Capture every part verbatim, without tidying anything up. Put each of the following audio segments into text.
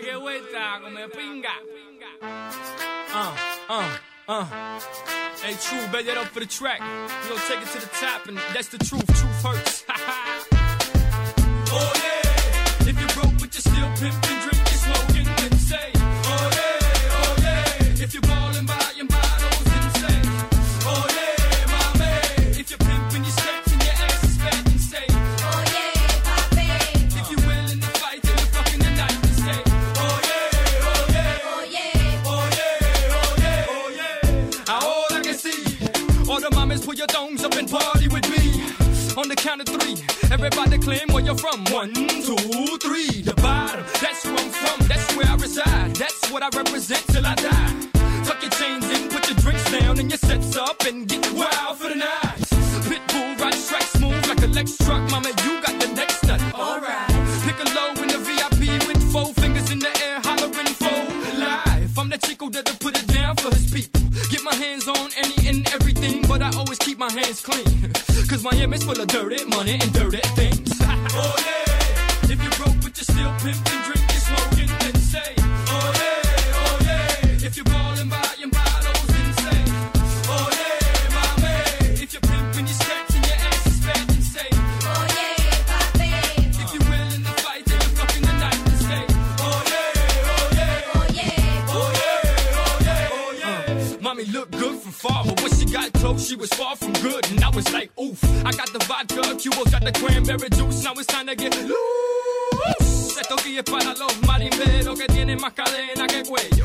que vuelta, come pinga. Uh, uh, uh. Hey, True, bet that up for the track. We gon' take it to the top, and that's the truth. Truth hurts. Oh yeah. If you're broke, but you're still pimping, drinking, smoking, then say, oh yeah, oh yeah. If you're ballin', buying bottles, then say, oh yeah, my man. If you're pimping, you're stretching, your ass is fat, then say, oh yeah, papi. If you're willing to fight, then you're fucking the night, then say, oh yeah, oh yeah, oh yeah, oh yeah, oh yeah, oh yeah. Ahora que sí, all the mamas put your thongs up and party with me. On the count of three, everybody claim where you're from. One, two, three. The bottom, that's where I'm from. That's where I reside. That's what I represent till I die. Tuck your chains in, put your drinks down, and your sets up, and get wild for the night. Pitbull, ride strike smooth like a Lex truck. Mama, you got the next nut. Alright. Pick a low in the V I P with four fingers in the air, hollering for life. I'm the chico that'll put it down for his people. Get my hands on any and everything, but I always keep my hands clean. Cause Miami's full of dirty money and dirty things. Oh yeah, if you're broke but you're still pimping, drinking, smoking, then say, oh yeah, oh yeah. If you're ballin', buying bottles, then say, oh yeah, my man. If you're pimping, you're stretching, your ass is fat, then say, oh yeah, papi. If you're willing to fight, then you're fucking the night, then say, oh yeah, oh yeah, oh yeah, oh yeah, oh yeah, oh yeah. Uh, mommy looked good from far, but when she got close, she was far from good, and I was like, oof. I got the vodka, Cuba's got the cranberry juice. Now it's time to get loose. Esto aquí es para los marimberos que tienen más cadena que cuello.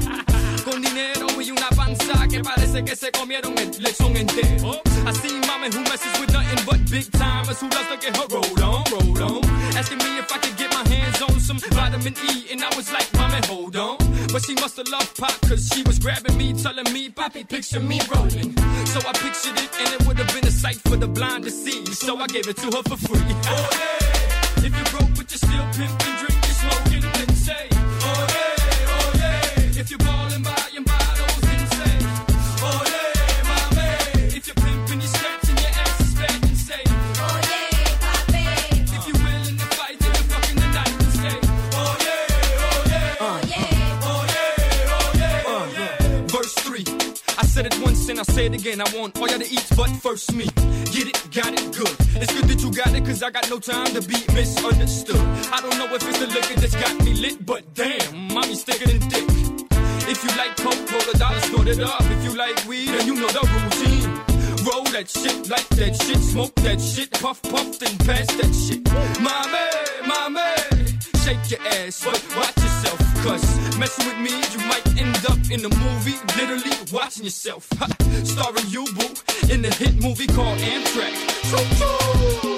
Con dinero y una panza que parece que se comieron el lechón entero. I see mama who messes with nothing but big timers who loves to get her roll on, roll on. Asking me if I could get my hands on some vitamin E, and I was like, mama, hold on. But she must have loved pop, cause she was grabbing me, telling me, Poppy, picture me rolling. So I pictured it, and it would have been a sight for the blind to see. So I gave it to her for free. Oh yeah, if you're broke but you're still pimping, drinking, smoking, then say, oh yeah, oh yeah. If you're ballin', buying bottles, then say, oh yeah, my man. If you're pimping, you're stretching, your ass is fat, then say, oh yeah, papi. If you're willing to fight, then you're fucking the night, then say, oh yeah, oh yeah, oh yeah, oh yeah, oh yeah, oh yeah. Verse three. I said it once and I'll say it again. I want all y'all to eat, but first me. Get it, got it, good. It's good that you got it, cause I got no time to be misunderstood. I don't know if it's the liquor that's got me lit, but damn, mommy's thicker than thick. If you like coke, roll a dollar, snort it up. If you like weed, then you know the routine. Roll that shit, like that shit, smoke that shit, puff, puff, then pass that shit. Mommy, mommy, shake your ass, but watch yourself, cause messing with me, you might end up in a movie, literally watching yourself. Ha, starring you, boo, in the hit movie called Amtrak. Choo-choo.